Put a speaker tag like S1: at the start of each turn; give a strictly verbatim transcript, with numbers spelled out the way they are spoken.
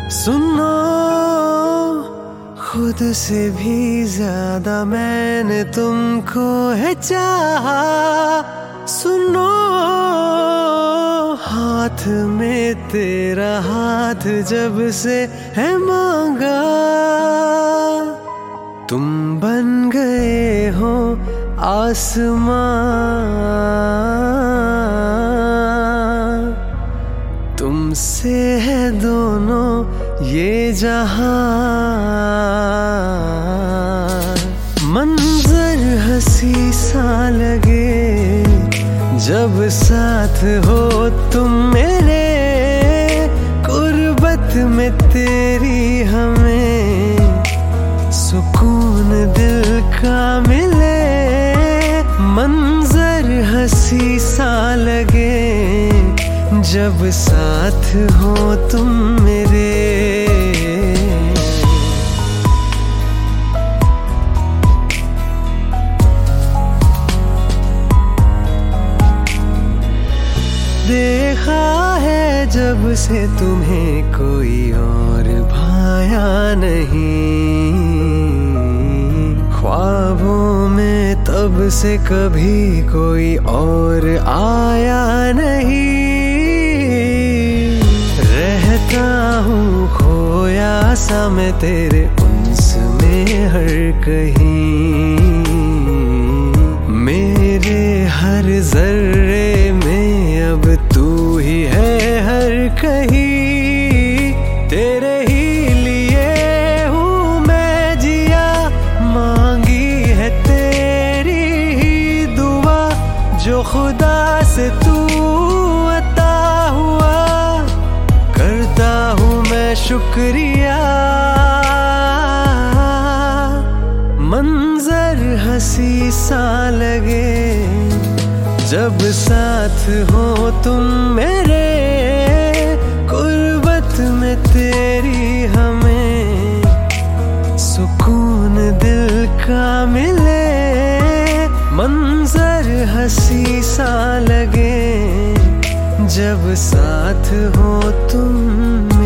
S1: सुनो, खुद से भी ज्यादा मैंने तुमको है चाहा। सुनो, हाथ में तेरा हाथ जब से है मांगा, तुम बन गए हो आसमां, तुमसे है दोनों ये जहां। मंजर हंसी सा लगे जब साथ हो तुम मेरे, गुर्बत में तेरी हमें सुकून दिल का मिले। मंजर हंसी सा लगे जब साथ हो तुम मेरे। देखा है जब से तुम्हें कोई और भाया नहीं, ख्वाबों में तब से कभी कोई और आया नहीं। रहता हूँ खोया सा मैं तेरे उन्स में हर कहीं, मेरे हर जर्रे में अब तू ही है हर कहीं। तेरे ही लिए हूँ मैं जिया, मांगी है तेरी ही दुआ, जो खुदा से तू अता हुआ, करता हूँ मैं शुक्रिया। मंजर हंसी सा लगे जब साथ हो तुम मेरे, गुर्बत में तेरी हमें सुकून दिल का मिले। मंजर हंसी सा लगे जब साथ हो तुम